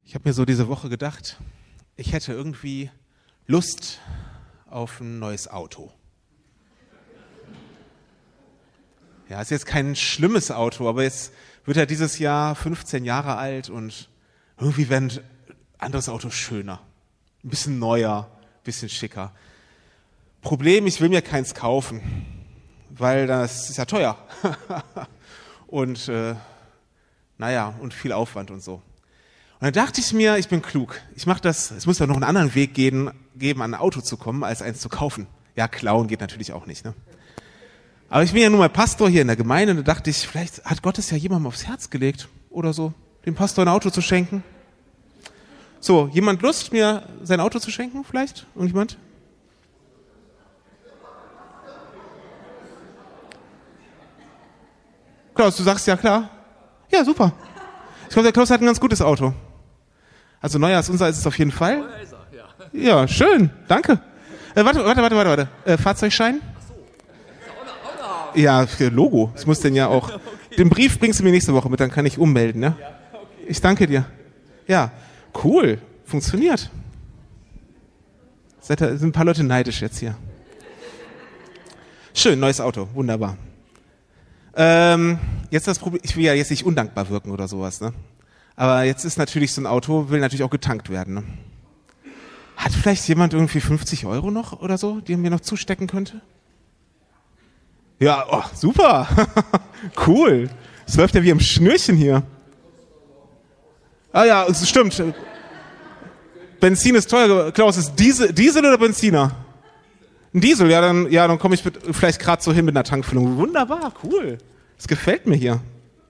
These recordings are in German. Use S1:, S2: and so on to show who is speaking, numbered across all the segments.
S1: Ich habe mir so diese Woche gedacht, ich hätte irgendwie Lust auf ein neues Auto. Ja, ist jetzt kein schlimmes Auto, aber jetzt wird er dieses Jahr 15 Jahre alt und irgendwie werden anderes Auto schöner, ein bisschen neuer, ein bisschen schicker. Problem, ich will mir keins kaufen, weil das ist ja teuer und und viel Aufwand und so. Und dann dachte ich mir, ich bin klug. Ich mache das, es muss ja noch einen anderen Weg geben, an ein Auto zu kommen, als eins zu kaufen. Ja, klauen geht natürlich auch nicht, ne? Aber ich bin ja nun mal Pastor hier in der Gemeinde und da dachte ich, vielleicht hat Gott es ja jemandem aufs Herz gelegt oder so, dem Pastor ein Auto zu schenken. So, jemand Lust, mir sein Auto zu schenken vielleicht? Irgendjemand? Klaus, du sagst ja klar. Ja, super. Ich glaube, der Klaus hat ein ganz gutes Auto. Also neuer als unser ist es auf jeden Fall. Neuer ist er, ja. Ja, schön, danke. Warte. Fahrzeugschein? Ach so. Ja, für Logo. Ich muss den ja auch. Okay. Den Brief bringst du mir nächste Woche mit, dann kann ich ummelden, ne? Ja, okay. Ich danke dir. Ja, cool. Funktioniert. Sind ein paar Leute neidisch jetzt hier. Schön, neues Auto. Wunderbar. Jetzt das Problem, ich will ja jetzt nicht undankbar wirken oder sowas, ne? Aber jetzt ist natürlich so ein Auto, will natürlich auch getankt werden, ne? Hat vielleicht jemand irgendwie 50 € noch oder so, die er mir noch zustecken könnte? Ja, oh, super. Cool. Es läuft ja wie im Schnürchen hier. Ah ja, es stimmt. Benzin ist teuer. Klaus, ist Diesel oder Benziner? Ein Diesel, dann komme ich vielleicht gerade so hin mit einer Tankfüllung. Wunderbar, cool. Das gefällt mir hier.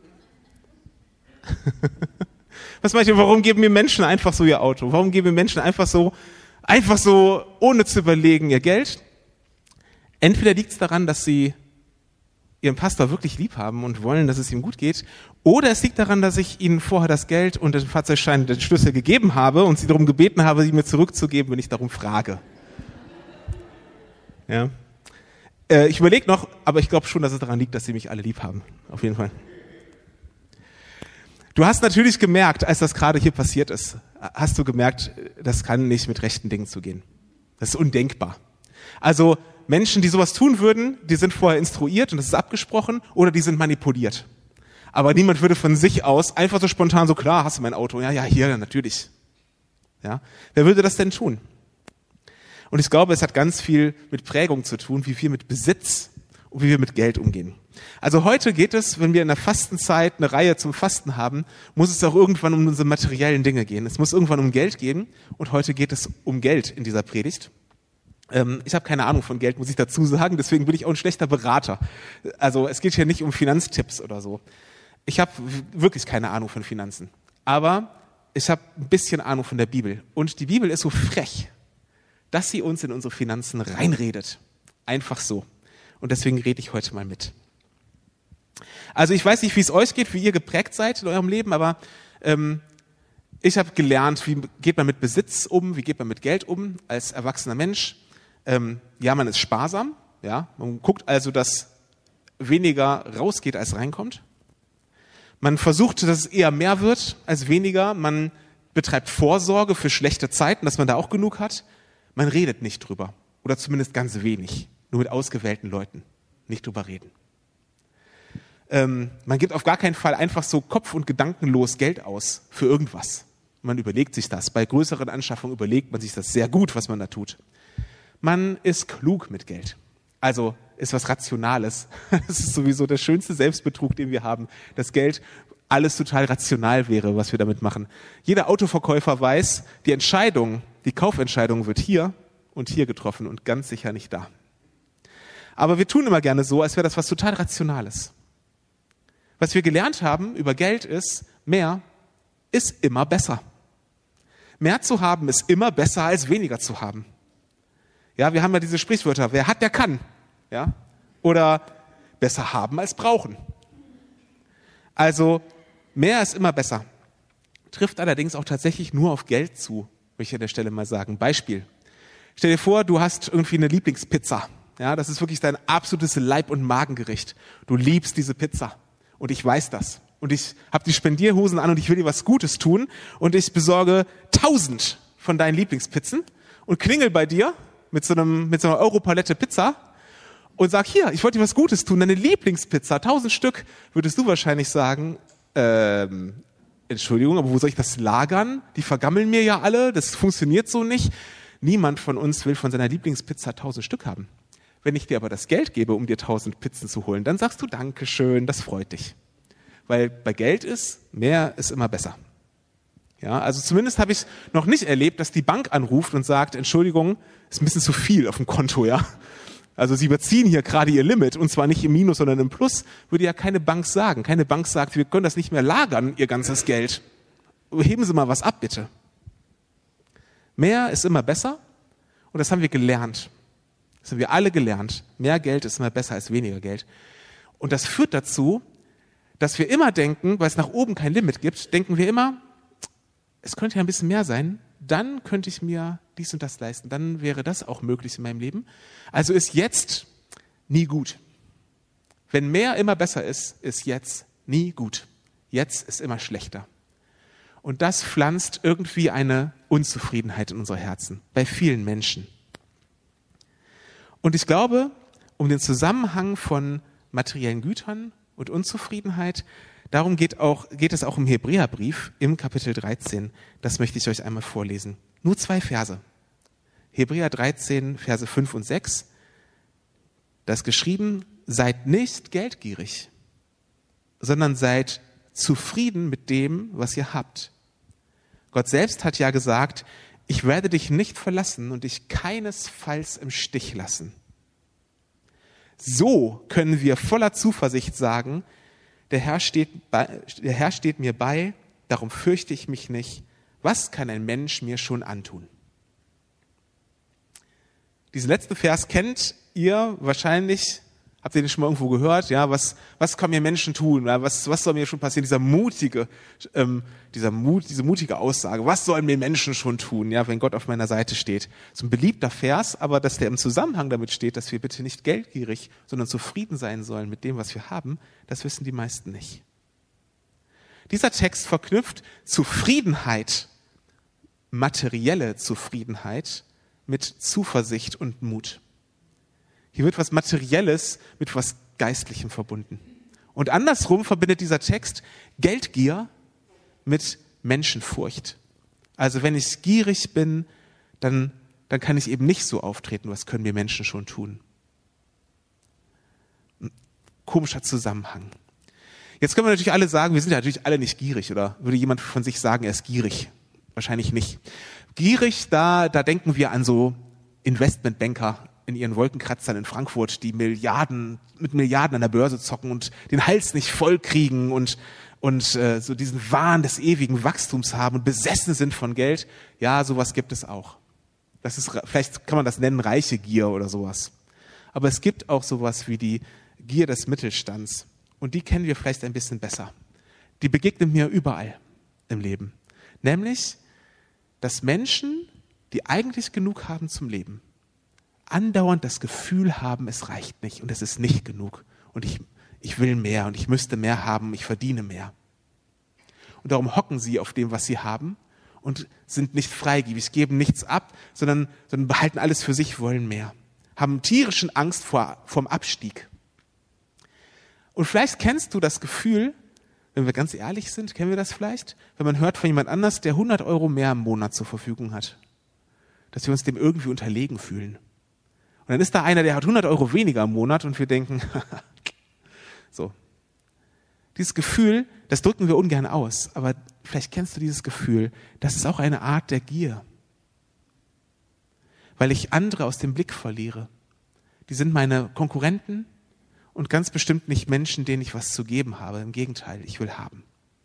S1: Was meint ihr, warum geben mir Menschen einfach so ihr Auto? Warum geben mir Menschen einfach so, ohne zu überlegen, ihr Geld? Entweder liegt es daran, dass sie ihren Pastor wirklich lieb haben und wollen, dass es ihm gut geht, oder es liegt daran, dass ich ihnen vorher das Geld und den Fahrzeugschein, den Schlüssel gegeben habe und sie darum gebeten habe, sie mir zurückzugeben, wenn ich darum frage. Ja. Ich überlege noch, aber ich glaube schon, dass es daran liegt, dass sie mich alle lieb haben. Auf jeden Fall. Du hast natürlich gemerkt, als das gerade hier passiert ist, hast du gemerkt, das kann nicht mit rechten Dingen zugehen. Das ist undenkbar. Also Menschen, die sowas tun würden, die sind vorher instruiert und das ist abgesprochen oder die sind manipuliert. Aber niemand würde von sich aus einfach so spontan so, klar, hast du mein Auto? Ja, hier, natürlich. Ja. Wer würde das denn tun? Und ich glaube, es hat ganz viel mit Prägung zu tun, wie wir mit Besitz und wie wir mit Geld umgehen. Also heute geht es, wenn wir in der Fastenzeit eine Reihe zum Fasten haben, muss es auch irgendwann um unsere materiellen Dinge gehen. Es muss irgendwann um Geld gehen und heute geht es um Geld in dieser Predigt. Ich habe keine Ahnung von Geld, muss ich dazu sagen, deswegen bin ich auch ein schlechter Berater. Also es geht hier nicht um Finanztipps oder so. Ich habe wirklich keine Ahnung von Finanzen, aber ich habe ein bisschen Ahnung von der Bibel. Und die Bibel ist so frech, dass sie uns in unsere Finanzen reinredet. Einfach so. Und deswegen rede ich heute mal mit. Also ich weiß nicht, wie es euch geht, wie ihr geprägt seid in eurem Leben, aber ich habe gelernt, wie geht man mit Besitz um, wie geht man mit Geld um als erwachsener Mensch. Man ist sparsam, ja, man guckt also, dass weniger rausgeht, als reinkommt. Man versucht, dass es eher mehr wird als weniger. Man betreibt Vorsorge für schlechte Zeiten, dass man da auch genug hat. Man redet nicht drüber oder zumindest ganz wenig, nur mit ausgewählten Leuten, nicht drüber reden. Man gibt auf gar keinen Fall einfach so kopf- und gedankenlos Geld aus für irgendwas. Man überlegt sich das. Bei größeren Anschaffungen überlegt man sich das sehr gut, was man da tut. Man ist klug mit Geld. Also ist was Rationales. Das ist sowieso der schönste Selbstbetrug, den wir haben. Das Geld alles total rational wäre, was wir damit machen. Jeder Autoverkäufer weiß, die Kaufentscheidung wird hier und hier getroffen und ganz sicher nicht da. Aber wir tun immer gerne so, als wäre das was total Rationales. Was wir gelernt haben über Geld ist, mehr ist immer besser. Mehr zu haben ist immer besser als weniger zu haben. Ja, wir haben ja diese Sprichwörter, wer hat, der kann. Ja? Oder besser haben als brauchen. Also mehr ist immer besser. Trifft allerdings auch tatsächlich nur auf Geld zu, möchte ich an der Stelle mal sagen. Beispiel. Stell dir vor, du hast irgendwie eine Lieblingspizza. Ja, das ist wirklich dein absolutes Leib- und Magengericht. Du liebst diese Pizza. Und ich weiß das. und ich habe die Spendierhosen an und ich will dir was Gutes tun und ich besorge 1000 von deinen Lieblingspizzen und klingel bei dir mit so einer Europalette Pizza und sag, hier, ich wollte dir was Gutes tun, deine Lieblingspizza, 1000 Stück, würdest du wahrscheinlich sagen, Entschuldigung, aber wo soll ich das lagern? Die vergammeln mir ja alle, das funktioniert so nicht. Niemand von uns will von seiner Lieblingspizza 1000 Stück haben. Wenn ich dir aber das Geld gebe, um dir 1000 Pizzen zu holen, dann sagst du Dankeschön, das freut dich. Weil bei Geld mehr ist immer besser. Ja, also zumindest habe ich noch nicht erlebt, dass die Bank anruft und sagt, Entschuldigung, ist ein bisschen zu viel auf dem Konto, ja. Also Sie überziehen hier gerade Ihr Limit und zwar nicht im Minus, sondern im Plus, würde ja keine Bank sagen. Keine Bank sagt, wir können das nicht mehr lagern, Ihr ganzes Geld. Heben Sie mal was ab, bitte. Mehr ist immer besser und das haben wir gelernt. Das haben wir alle gelernt. Mehr Geld ist immer besser als weniger Geld. Und das führt dazu, dass wir immer denken, weil es nach oben kein Limit gibt, denken wir immer, es könnte ja ein bisschen mehr sein, dann könnte ich mir dies und das leisten, dann wäre das auch möglich in meinem Leben. Also ist jetzt nie gut. Wenn mehr immer besser ist, ist jetzt nie gut. Jetzt ist immer schlechter. Und das pflanzt irgendwie eine Unzufriedenheit in unsere Herzen, bei vielen Menschen. Und ich glaube, um den Zusammenhang von materiellen Gütern und Unzufriedenheit, darum geht es auch im Hebräerbrief im Kapitel 13. Das möchte ich euch einmal vorlesen. Nur 2 Verse. Hebräer 13, Verse 5 und 6. Da ist geschrieben, seid nicht geldgierig, sondern seid zufrieden mit dem, was ihr habt. Gott selbst hat ja gesagt, ich werde dich nicht verlassen und dich keinesfalls im Stich lassen. So können wir voller Zuversicht sagen, der Herr steht mir bei, darum fürchte ich mich nicht. Was kann ein Mensch mir schon antun? Diesen letzten Vers kennt ihr wahrscheinlich, habt ihr den schon mal irgendwo gehört? Ja, was kann mir Menschen tun? Ja, was soll mir schon passieren? Diese mutige Aussage. Was sollen mir Menschen schon tun? Ja, wenn Gott auf meiner Seite steht. So ein beliebter Vers, aber dass der im Zusammenhang damit steht, dass wir bitte nicht geldgierig, sondern zufrieden sein sollen mit dem, was wir haben, das wissen die meisten nicht. Dieser Text verknüpft Zufriedenheit, materielle Zufriedenheit mit Zuversicht und Mut. Hier wird was Materielles mit was Geistlichem verbunden. Und andersrum verbindet dieser Text Geldgier mit Menschenfurcht. Also wenn ich gierig bin, dann kann ich eben nicht so auftreten, was können wir Menschen schon tun. Ein komischer Zusammenhang. Jetzt können wir natürlich alle sagen, wir sind ja natürlich alle nicht gierig, oder würde jemand von sich sagen, er ist gierig? Wahrscheinlich nicht. Gierig, da denken wir an so Investmentbanker in ihren Wolkenkratzern in Frankfurt, die mit Milliarden an der Börse zocken und den Hals nicht voll kriegen und so diesen Wahn des ewigen Wachstums haben und besessen sind von Geld. Ja, sowas gibt es auch. Vielleicht kann man das nennen, reiche Gier oder sowas. Aber es gibt auch sowas wie die Gier des Mittelstands. Und die kennen wir vielleicht ein bisschen besser. Die begegnen mir überall im Leben. Nämlich, dass Menschen, die eigentlich genug haben zum Leben, andauernd das Gefühl haben, es reicht nicht und es ist nicht genug und ich will mehr und ich müsste mehr haben, ich verdiene mehr. Und darum hocken sie auf dem, was sie haben und sind nicht freigebig, geben nichts ab, sondern behalten alles für sich, wollen mehr. Haben tierischen Angst vorm Abstieg. Und vielleicht kennst du das Gefühl, wenn wir ganz ehrlich sind, kennen wir das vielleicht, wenn man hört von jemand anders, der 100 Euro mehr im Monat zur Verfügung hat, dass wir uns dem irgendwie unterlegen fühlen. Und dann ist da einer, der hat 100 Euro weniger im Monat und wir denken, so. Dieses Gefühl, das drücken wir ungern aus, aber vielleicht kennst du dieses Gefühl, das ist auch eine Art der Gier. Weil ich andere aus dem Blick verliere. Die sind meine Konkurrenten und ganz bestimmt nicht Menschen, denen ich was zu geben habe. Im Gegenteil, ich will haben.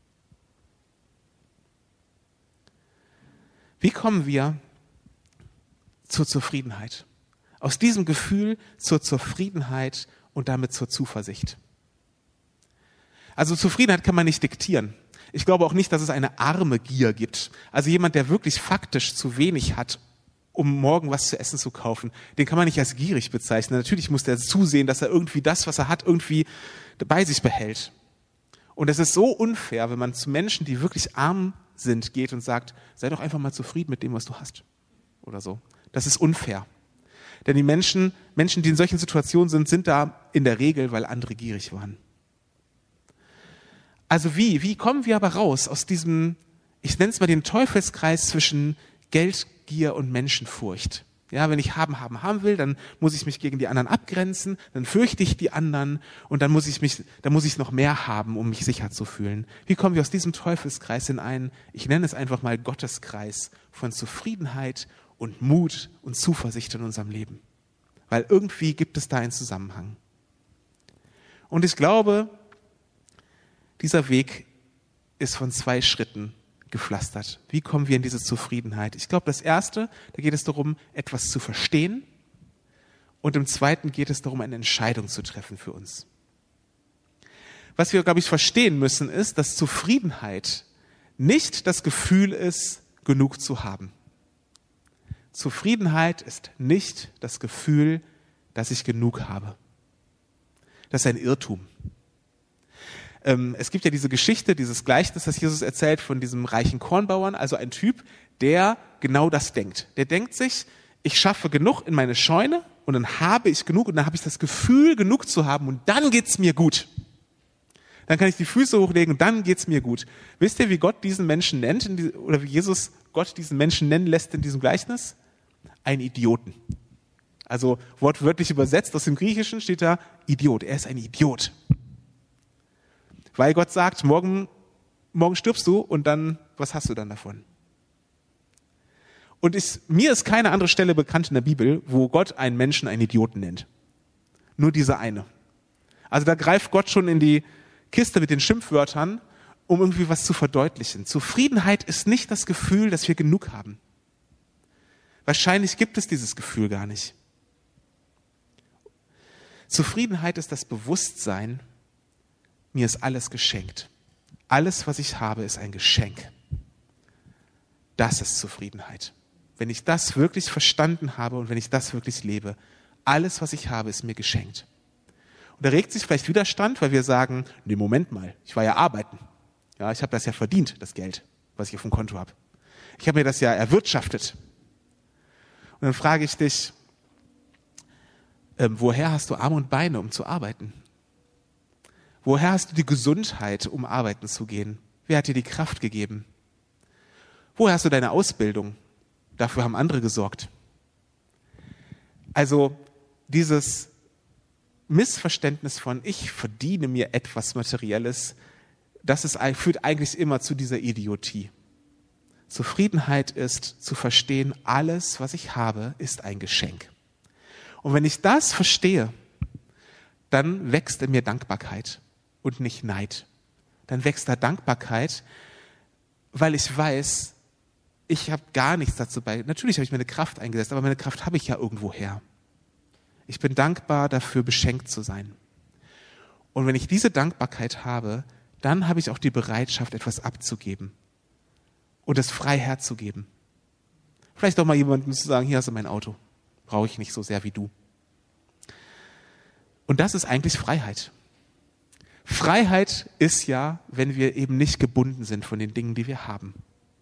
S1: Wie kommen wir zur Zufriedenheit? Aus diesem Gefühl zur Zufriedenheit und damit zur Zuversicht. Also Zufriedenheit kann man nicht diktieren. Ich glaube auch nicht, dass es eine arme Gier gibt. Also jemand, der wirklich faktisch zu wenig hat, um morgen was zu essen zu kaufen, den kann man nicht als gierig bezeichnen. Natürlich muss der zusehen, dass er irgendwie das, was er hat, irgendwie bei sich behält. Und es ist so unfair, wenn man zu Menschen, die wirklich arm sind, geht und sagt, sei doch einfach mal zufrieden mit dem, was du hast. Oder so. Das ist unfair. Denn die Menschen, die in solchen Situationen sind da in der Regel, weil andere gierig waren. Also wie kommen wir aber raus aus diesem, ich nenne es mal den Teufelskreis zwischen Geldgier und Menschenfurcht? Ja, wenn ich haben will, dann muss ich mich gegen die anderen abgrenzen, dann fürchte ich die anderen und dann muss ich noch mehr haben, um mich sicher zu fühlen. Wie kommen wir aus diesem Teufelskreis in einen, ich nenne es einfach mal Gotteskreis von Zufriedenheit und Mut und Zuversicht in unserem Leben? Weil irgendwie gibt es da einen Zusammenhang. Und ich glaube, dieser Weg ist von 2 Schritten gepflastert. Wie kommen wir in diese Zufriedenheit? Ich glaube, das Erste, da geht es darum, etwas zu verstehen. Und im Zweiten geht es darum, eine Entscheidung zu treffen für uns. Was wir, glaube ich, verstehen müssen, ist, dass Zufriedenheit nicht das Gefühl ist, genug zu haben. Zufriedenheit ist nicht das Gefühl, dass ich genug habe. Das ist ein Irrtum. Es gibt ja diese Geschichte, dieses Gleichnis, das Jesus erzählt von diesem reichen Kornbauern, also ein Typ, der genau das denkt. Der denkt sich, ich schaffe genug in meine Scheune und dann habe ich genug und dann habe ich das Gefühl, genug zu haben und dann geht's mir gut. Dann kann ich die Füße hochlegen und dann geht's mir gut. Wisst ihr, wie Gott diesen Menschen nennt, oder wie Jesus Gott diesen Menschen nennen lässt in diesem Gleichnis? Einen Idioten. Also wortwörtlich übersetzt aus dem Griechischen steht da Idiot. Er ist ein Idiot. Weil Gott sagt, morgen stirbst du und dann, was hast du dann davon? Und mir ist keine andere Stelle bekannt in der Bibel, wo Gott einen Menschen einen Idioten nennt. Nur diese eine. Also da greift Gott schon in die Kiste mit den Schimpfwörtern, um irgendwie was zu verdeutlichen. Zufriedenheit ist nicht das Gefühl, dass wir genug haben. Wahrscheinlich gibt es dieses Gefühl gar nicht. Zufriedenheit ist das Bewusstsein, mir ist alles geschenkt. Alles, was ich habe, ist ein Geschenk. Das ist Zufriedenheit. Wenn ich das wirklich verstanden habe und wenn ich das wirklich lebe, alles, was ich habe, ist mir geschenkt. Und da regt sich vielleicht Widerstand, weil wir sagen, nee, Moment mal, ich war ja arbeiten. Ja, ich habe das ja verdient, das Geld, was ich auf dem Konto habe. Ich habe mir das ja erwirtschaftet. Und dann frage ich dich, woher hast du Arme und Beine, um zu arbeiten? Woher hast du die Gesundheit, um arbeiten zu gehen? Wer hat dir die Kraft gegeben? Woher hast du deine Ausbildung? Dafür haben andere gesorgt. Also dieses Missverständnis von ich verdiene mir etwas Materielles, führt eigentlich immer zu dieser Idiotie. Zufriedenheit ist zu verstehen, alles, was ich habe, ist ein Geschenk. Und wenn ich das verstehe, dann wächst in mir Dankbarkeit und nicht Neid. Dann wächst da Dankbarkeit, weil ich weiß, ich habe gar nichts dazu bei. Natürlich habe ich meine Kraft eingesetzt, aber meine Kraft habe ich ja irgendwoher. Ich bin dankbar dafür, beschenkt zu sein. Und wenn ich diese Dankbarkeit habe, dann habe ich auch die Bereitschaft, etwas abzugeben und es frei herzugeben. Vielleicht auch mal jemandem zu sagen, hier hast du mein Auto. Brauche ich nicht so sehr wie du. Und das ist eigentlich Freiheit. Freiheit ist ja, wenn wir eben nicht gebunden sind von den Dingen, die wir haben.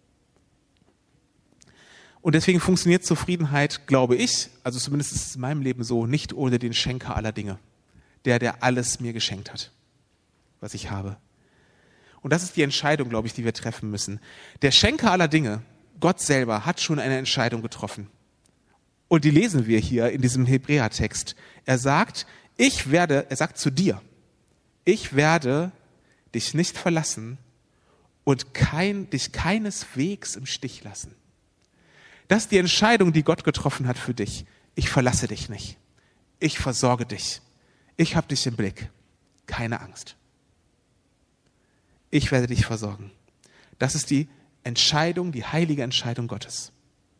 S1: Und deswegen funktioniert Zufriedenheit, glaube ich, also zumindest ist es in meinem Leben so, nicht ohne den Schenker aller Dinge. Der alles mir geschenkt hat, was ich habe. Und das ist die Entscheidung, glaube ich, die wir treffen müssen. Der Schenker aller Dinge, Gott selber, hat schon eine Entscheidung getroffen. Und die lesen wir hier in diesem Hebräertext. Er sagt zu dir, ich werde dich nicht verlassen und dich keineswegs im Stich lassen. Das ist die Entscheidung, die Gott getroffen hat für dich. Ich verlasse dich nicht. Ich versorge dich. Ich habe dich im Blick. Keine Angst. Ich werde dich versorgen. Das ist die Entscheidung, die heilige Entscheidung Gottes.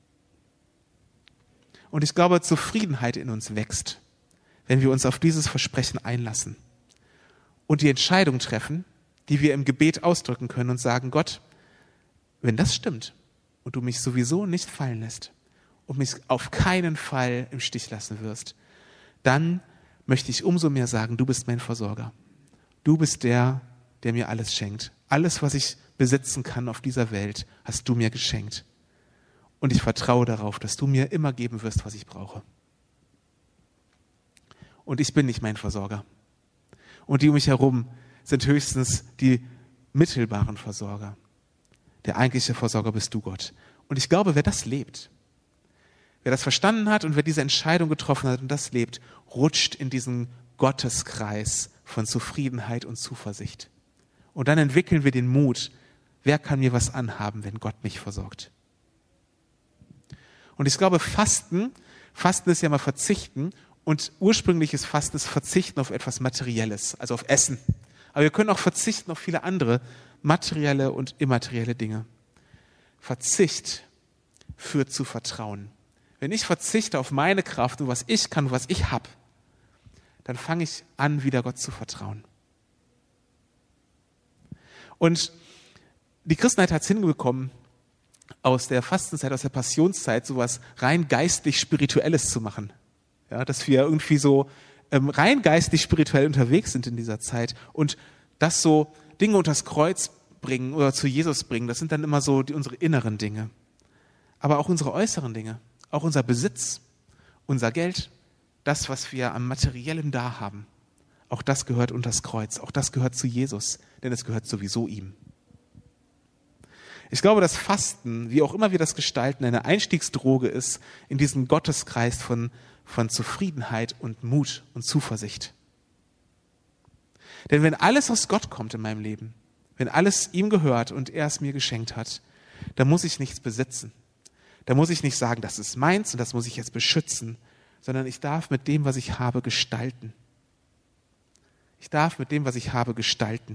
S1: Und ich glaube, Zufriedenheit in uns wächst, wenn wir uns auf dieses Versprechen einlassen und die Entscheidung treffen, die wir im Gebet ausdrücken können und sagen, Gott, wenn das stimmt und du mich sowieso nicht fallen lässt und mich auf keinen Fall im Stich lassen wirst, dann möchte ich umso mehr sagen, du bist mein Versorger. Du bist der, der mir alles schenkt. Alles, was ich besitzen kann auf dieser Welt, hast du mir geschenkt. Und ich vertraue darauf, dass du mir immer geben wirst, was ich brauche. Und ich bin nicht mein Versorger. Und die um mich herum sind höchstens die mittelbaren Versorger. Der eigentliche Versorger bist du, Gott. Und ich glaube, wer das lebt, wer das verstanden hat und wer diese Entscheidung getroffen hat und das lebt, rutscht in diesen Gotteskreis von Zufriedenheit und Zuversicht. Und dann entwickeln wir den Mut, wer kann mir was anhaben, wenn Gott mich versorgt. Und ich glaube, Fasten ist ja mal Verzichten und ursprüngliches Fasten ist Verzichten auf etwas Materielles, also auf Essen. Aber wir können auch verzichten auf viele andere materielle und immaterielle Dinge. Verzicht führt zu Vertrauen. Wenn ich verzichte auf meine Kraft und was ich kann, was ich habe, dann fange ich an, wieder Gott zu vertrauen. Und die Christenheit hat es hinbekommen, aus der Fastenzeit, aus der Passionszeit sowas rein geistlich-spirituelles zu machen. Ja, dass wir irgendwie so rein geistlich-spirituell unterwegs sind in dieser Zeit und das so Dinge unters Kreuz bringen oder zu Jesus bringen, das sind dann immer so unsere inneren Dinge. Aber auch unsere äußeren Dinge, auch unser Besitz, unser Geld, das, was wir am Materiellen da haben, auch das gehört unters Kreuz, auch das gehört zu Jesus, denn es gehört sowieso ihm. Ich glaube, dass Fasten, wie auch immer wir das gestalten, eine Einstiegsdroge ist in diesen Gotteskreis von Zufriedenheit und Mut und Zuversicht. Denn wenn alles aus Gott kommt in meinem Leben, wenn alles ihm gehört und er es mir geschenkt hat, dann muss ich nichts besitzen. Da muss ich nicht sagen, das ist meins und das muss ich jetzt beschützen, sondern ich darf mit dem, was ich habe, gestalten. Ich darf mit dem, was ich habe, gestalten.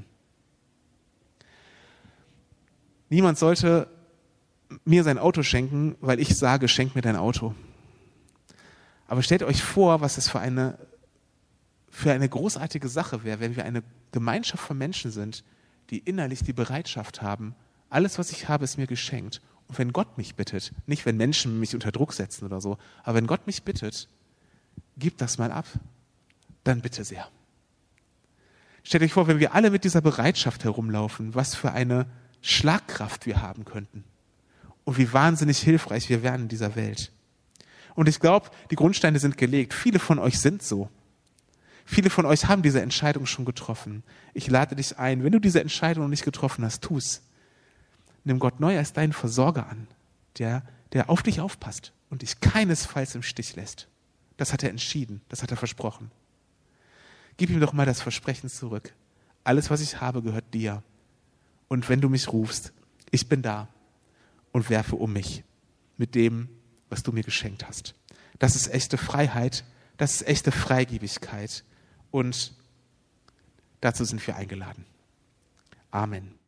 S1: Niemand sollte mir sein Auto schenken, weil ich sage, schenk mir dein Auto. Aber stellt euch vor, was es für eine großartige Sache wäre, wenn wir eine Gemeinschaft von Menschen sind, die innerlich die Bereitschaft haben, alles, was ich habe, ist mir geschenkt. Und wenn Gott mich bittet, nicht wenn Menschen mich unter Druck setzen oder so, aber wenn Gott mich bittet, gib das mal ab, dann bitte sehr. Stellt euch vor, wenn wir alle mit dieser Bereitschaft herumlaufen, was für eine Schlagkraft wir haben könnten und wie wahnsinnig hilfreich wir wären in dieser Welt. Und ich glaube, die Grundsteine sind gelegt. Viele von euch sind so. Viele von euch haben diese Entscheidung schon getroffen. Ich lade dich ein, wenn du diese Entscheidung noch nicht getroffen hast, tu's. Nimm Gott neu als deinen Versorger an, der auf dich aufpasst und dich keinesfalls im Stich lässt. Das hat er entschieden, das hat er versprochen. Gib ihm doch mal das Versprechen zurück. Alles, was ich habe, gehört dir. Und wenn du mich rufst, ich bin da und werfe um mich mit dem, was du mir geschenkt hast. Das ist echte Freiheit, das ist echte Freigebigkeit und dazu sind wir eingeladen. Amen.